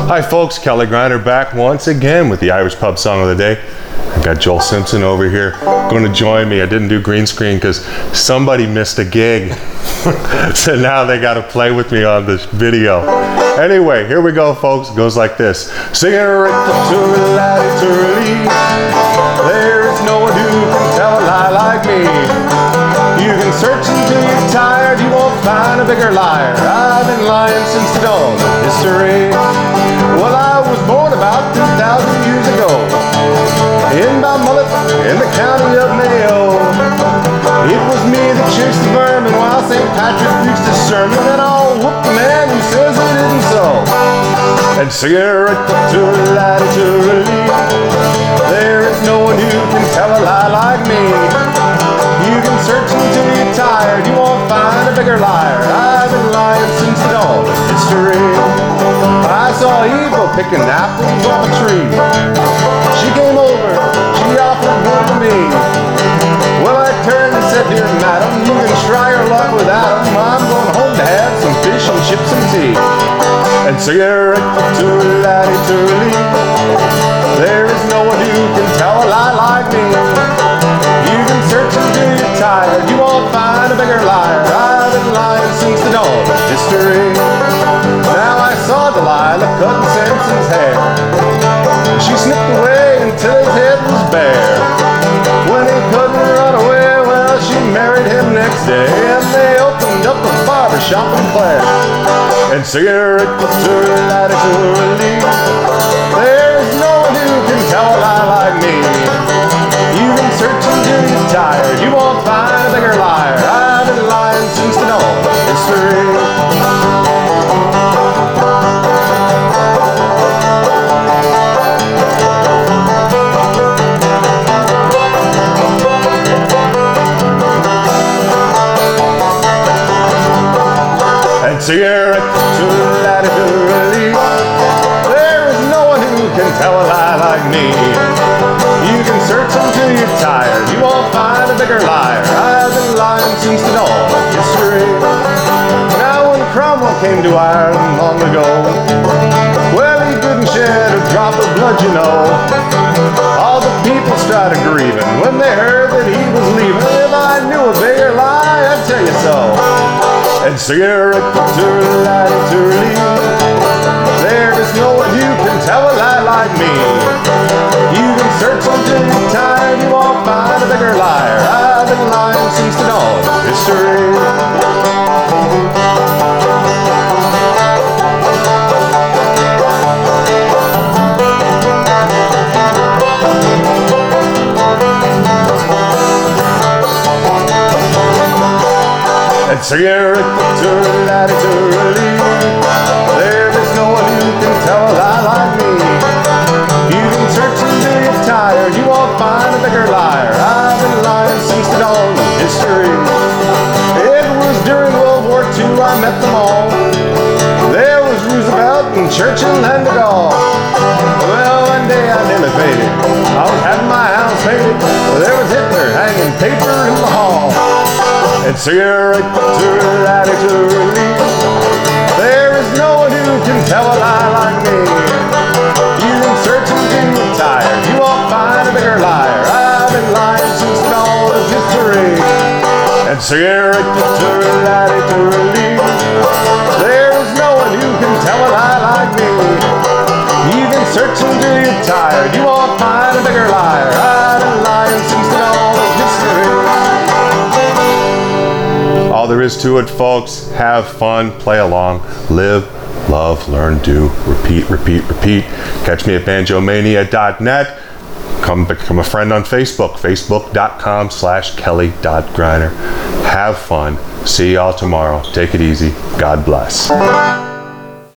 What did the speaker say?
Hi folks, Kelly Griner back once again with the Irish Pub Song of the Day. I've got Joel Simpson over here going to join me. I didn't do green screen because somebody missed a gig. So now they got to play with me on this video. Anyway, here we go folks. It goes like this. Singing right to laddie turley. There is no one who can tell a lie like me. You can search until you're tired, you won't find a bigger liar. I've been lying since the dawn of history. Well, I was born about 2,000 years ago in Balmullet, in the county of Mayo. It was me that chased the vermin while St. Patrick preached his sermon, and I'll whoop the man who says it isn't so. And cigarette to laddie turley. There is no one who can tell a lie like me. You can search until you're tired, you won't find a bigger liar. I've been lying since the dawn of history. I saw Eva picking apples off a tree. She came over, she offered one to me. Well, I turned and said, dear madam, you can try your luck with Adam. I'm going home to have some fish and chips and tea. And cigarette to laddie turley. There is no one who can tell a lie like me. You can search until you're tired, you won't find a bigger liar. I've been lying since the dawn of history. Now I saw Delilah cutting Samson's hair. She snipped away until his head was bare. When he couldn't run away, well, she married him next day, and they opened up a barber shop in Clare. And cigarette to laddie turley. There's no one who can tell a lie like me. You can search until you're tired, you won't find a bigger liar. I've been lying since the dawn of history. Cigarette to laddie turley. There is no one who can tell a lie like me. You can search until you're tired, you won't find a bigger liar. I've been lying since the dawn of history. Now when Cromwell came to Ireland long ago, well, he didn't shed a drop of blood, you know. All the people started grieving when they heard that he was leaving. If I knew a bigger lie, I'd tell you so. And cigarette to laddie turley. There is no one who can tell a lie like me. You can search until you're tired, you won't find a bigger liar. I've been lying since the dawn of history. And cigarette to laddie turley. There is no one who can tell a lie like me. You can search until you're tired, you won't find a bigger liar. I've been lying since the dawn of history. It was during World War II I met them all. There was Roosevelt and Churchill and de Gaulle. Well, one day I nearly faded. I was having my house painted. There was Hitler hanging paper in the hall. And cigarette to laddie turley. There is no one who can tell a lie like me. You can search until you're tired, you won't find a bigger liar. I've been lying since the dawn of history. And cigarette to laddie turley. There is no one who can tell a lie like me. You can search until you're tired, you won't find a bigger liar. I've been lying since the dawn of history. All there is to it, folks. Have fun, play along, live, love, learn, do, repeat, repeat, repeat. Catch me at banjomania.net. Come become a friend on Facebook, facebook.com/kelly.griner. Have fun. See y'all tomorrow. Take it easy. God bless.